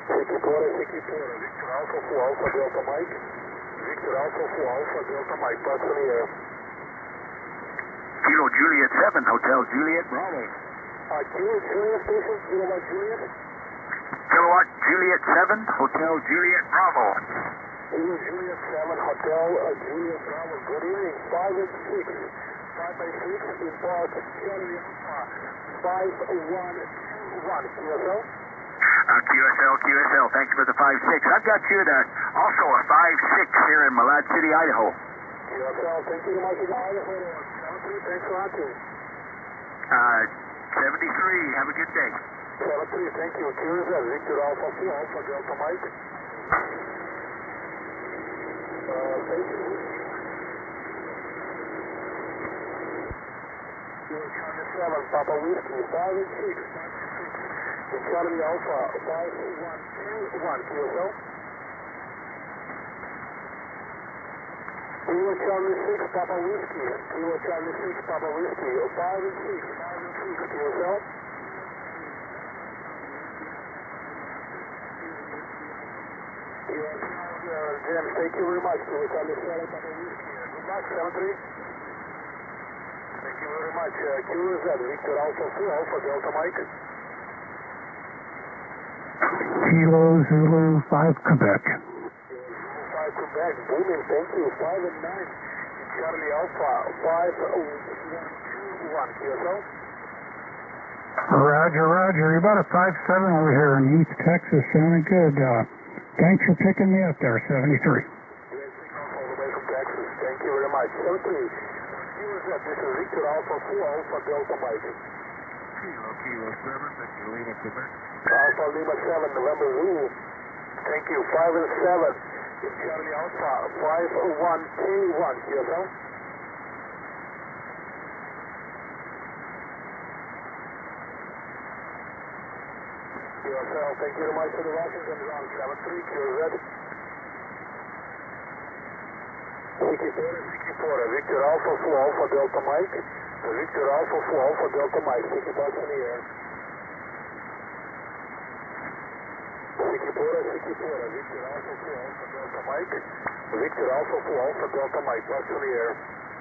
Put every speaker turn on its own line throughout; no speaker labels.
Victor Alpha 4 Alpha Delta Mike. Victor Alpha 4 Alpha Delta Mike, parts in the air.
Kilo Juliet 7, Hotel Juliet Bravo.
Kilo Juliet Station, Kilowatt Juliet.
Kilowatt Juliet 7, Hotel Juliet Bravo.
Kilo Juliet 7, Hotel Juliet Bravo. Good evening, 5 and 6. 5 by 6, import Charlie Alpha 5121, QSL.
QSL, thanks for the 5-6. I've got you at also a 5-6 here in Malad City, Idaho.
QSL, thank you very much in Idaho. 73, thanks for watching.
73, have a good day.
73, thank you. QSL, Victor Alpha 4 Alpha Delta Mike. Thank you. Charlie 7, Papa Whiskey, 5 and 6. Charlie Alpha 5121, QSL. Kilo Charlie 6, Papa Whiskey. Kilo Charlie 6, Papa Whiskey. 5 and 6, QSL. James, thank you very much. Kilo Charlie 7, Papa Whiskey. Good luck, 73. Thank you very much. Kilo Z, Victor Alpha 4 Alpha Delta Mike.
Kilo Zulu 5 Quebec.
5 Quebec, booming, thank you. 5 and 9. Charlie Alpha 5121, QSL.
Roger. You're about a 5-7 over here in East Texas. Sounding good. Thanks for picking me up there, 73.
Great signal all the way from Texas. Thank you very much. 73. This is Victor Alpha 4 Alpha Delta Mike.
Kilo 7, Victor Lima, Quebec.
Alpha Lima 7, November Zulu. Thank you. 5 and 7. Charlie Alpha 51K1, QSL. QSL, thank you very much for the Washington ground. 73, QZ. Sikipora, Victor Alpha 4 Alpha Delta Mike. Victor Alpha 4 Alpha Delta Mike. 60 bucks in the air. Sikipora, Victor Alpha 4 Alpha Delta Mike. Victor Alpha 4 Alpha Delta Mike. Bucks in the air.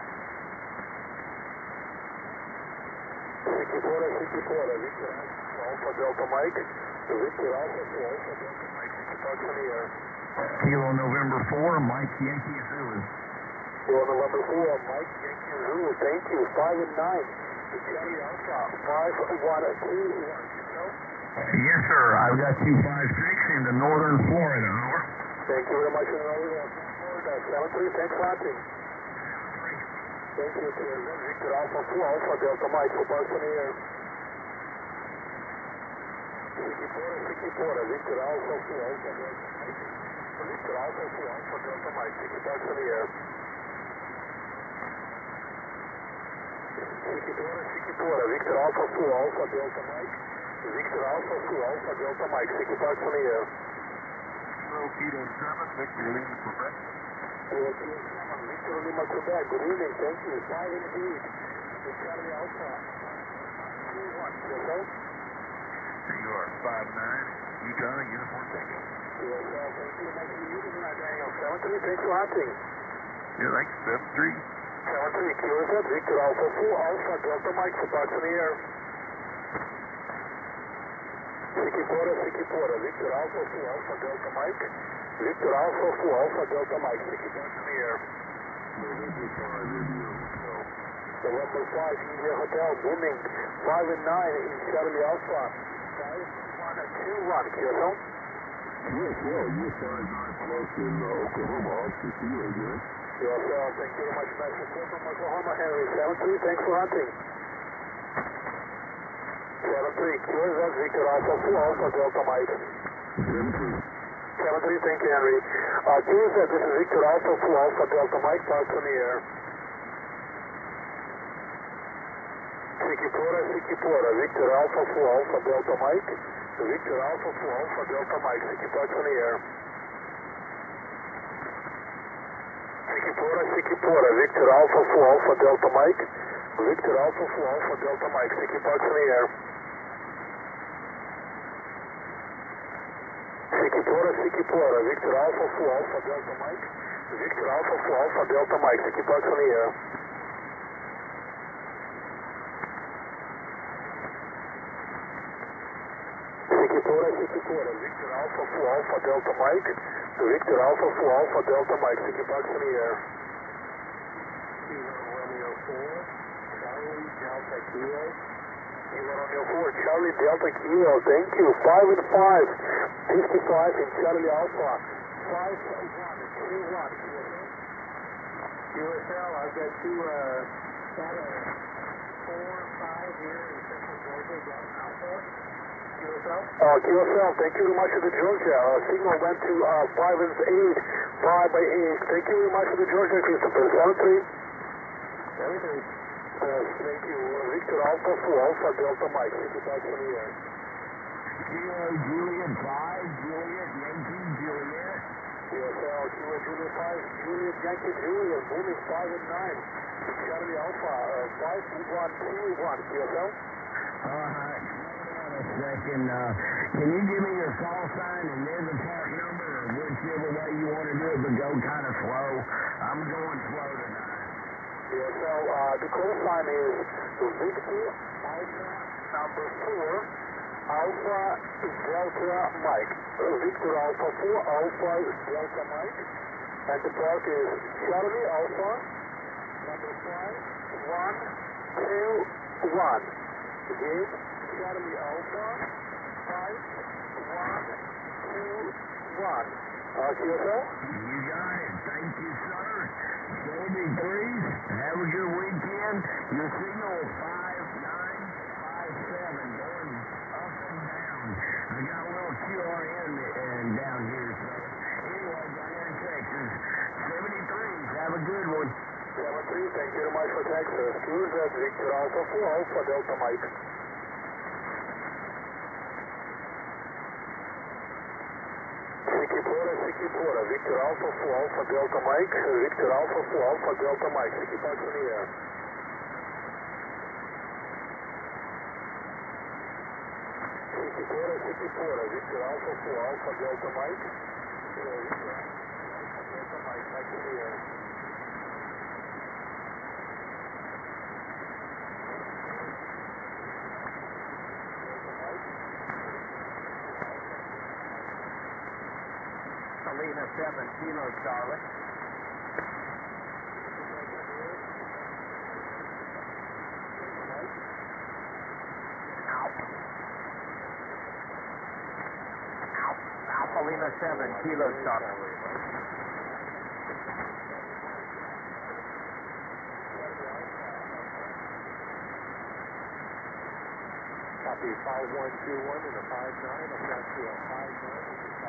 Sikipora, Victor Alpha Delta Mike. Victor Alpha 4 Alpha Delta Mike. 60 bucks in the air.
Kilo November 4, Mike Yankee Zulu.
Kilo November 4, Mike Yankee Zulu. Thank you. 5 and 9. Charlie Alpha 5121.
Yes, sir. I've got you 5-6 into northern Florida. Over.
Thank you very much in Florida. 73, thanks for watching. Thank you, Victor Alpha 4 Alpha Delta Mike for bucks in the air. Sikipora, Victor Alpha 4 Alpha Delta Mike. Victor Alpha 4 Alpha Delta Mike, 60 bucks in the air. Sikipora, Victor Alpha 4 Alpha Delta Mike. Victor Alpha 4 Alpha Delta Mike, 60 bucks in the air.
Kilo 7, Victor Lima, Quebec.
Kilo 7, Victor Lima, Quebec. Good evening, thank you. 5 and 8. Charlie Alpha 21, QSL.
You are 5-9, Utah, Uniform Tango.
QSL, thank you very much for the uniform, Daniel. 73, thanks for watching.
Yeah, thanks, 73.
73, QSL, Victor Alpha 4 Alpha Delta Mike for bucks in the air. Sikipora, Victor Alpha 4 Alpha Delta Mike. Victor Alpha 4 Alpha Delta Mike, 60 bucks in the air. November 5, India Hotel, booming. 5 and 9 in Charlie Alpha 5121, QSL.
Yes, you guys are close in Oklahoma, Austin, again.
QSL, thank you very much. Nice report from Oklahoma, Henry. 73, thanks for hunting. 73, QSL, Victor Alpha 4 Alpha Delta Mike. 73, thank you, Henry. QSL, this is Victor Alpha 4 Alpha Delta Mike, parts in the air. Sikipora, Victor Alpha 4 Alpha Delta Mike. Victor Alpha 4 Alpha Delta Mike, 60 bucks in the air. Sikipora, Victor Alpha 4 Alpha Delta Mike. Victor Alpha 4 Alpha Delta Mike, 60 bucks in the air. Sikipora, Victor Alpha 4 Alpha Delta Mike. Victor Alpha 4 Alpha Delta Mike, Sikipax on the air. Sikipora, Victor Alpha 4 Alpha Delta Mike. Victor Alpha 4 Alpha Delta Mike, Sikipax on the air. Romeo 4, Charlie Delta Kilo. Romeo 4, Charlie Delta Kilo, thank you. 5 and 5, 55 in Charlie Alpha. 5-1-2-1. QSL, I've got two, 4 and 5 here in Central Georgia, Delta Alpha. QSL? QSL, thank you very much for the Georgia. Signal went to 5 and 8, 5 by 8. Thank you very much for the Georgia, Christopher. 7-3. 7-3. Thank you. Victor Alpha 4 Alpha Delta Mike, 55 in the air.
Kilo Juliet 5, Juliet Yankee Juliet.
QSL, Kilo Juliet 5, Juliet Yankee Juliet, moving 5 and 9. Charlie Alpha, 5-1-2-1. QSL?
Alright, hold on a second. Can you give me your call sign and then the part number, or whichever way you want to do it, but go kind of slow? I'm going slow tonight.
QSL, the call sign is Victor Alpha number 4 Alpha Delta Mike. Victor Alpha 4 Alpha Delta Mike. And the part is Charlie Alpha number 5 1 2 1. Again, Charlie Alpha 5 1 2 1. QSL?
You got it. Thank you, sir. 73. Have a good weekend. Your signal is 5957, going up and down. I got a little QRN down here, so anyway, Diane, Texas. 73. Have a good one.
7-3, thank you very much for Texas. QZ Victor Alpha 4 Alpha Delta Mike. Sikipora, Victor Alpha 4 Alpha Delta Mike. Victor Alpha 4 Alpha Delta Mike. Sikipax in the air. Sikipora, Victor Alpha 4 Alpha Delta Mike. Victor Alpha Delta Mike, back in the air.
Lima 7 Kilo Charlie. Alpha Lima 7 Kilo Charlie.
Copy 5121 and a 59. I've got you a 59.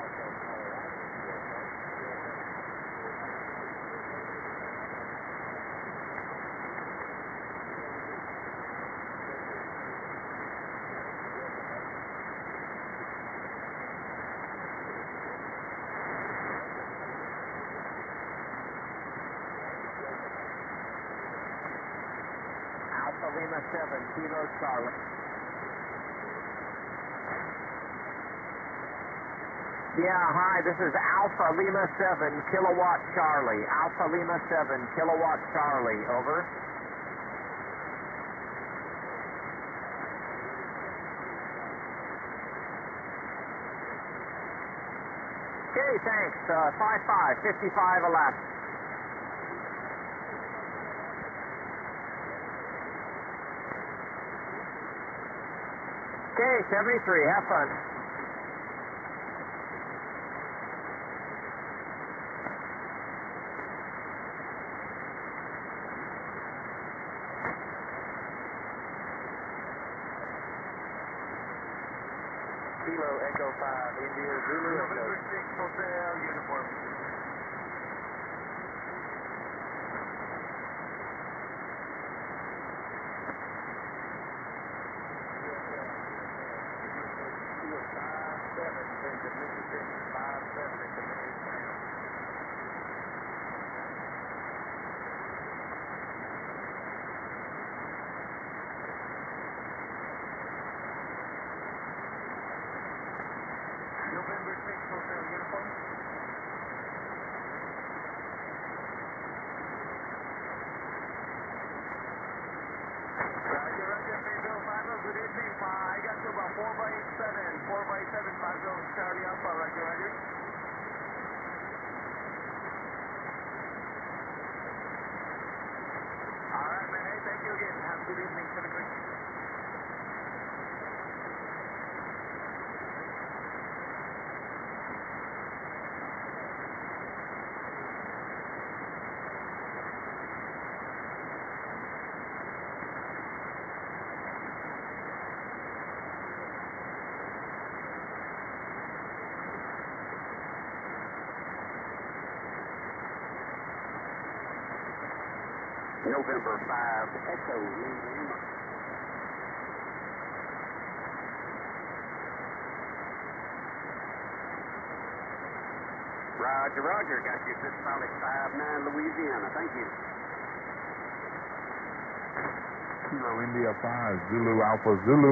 Alpha Lima 7 Kilo Charlie. Yeah, hi, this is Alpha Lima 7 Kilowatt Charlie. Alpha Lima 7 Kilowatt Charlie, over. Okay, thanks. 55, 55 Alaska. Okay, 73, have fun.
Kilo Echo 5, India Zulu Echo.
November 6 Hotel Uniform. November 6 Hotel. 4x7, 50 Charlie Alpha, Roger, Roger. All right, man. Hey, thank you again. Have a good evening. 73.
November 5, Echo, Louisiana. Roger, Roger. Got you at Solid 5-9, Louisiana. Thank you.
Kilo India 5, Zulu Alpha Zulu.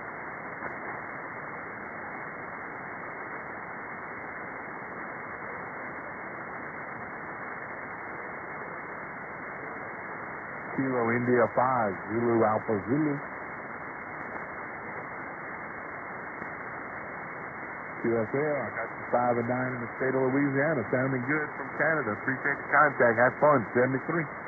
Kilo India 5, Zulu Alpha Zulu. QSL, I got you 5 and 9 in the state of Louisiana. Sounding good from Canada. Appreciate the contact. Have fun. 73.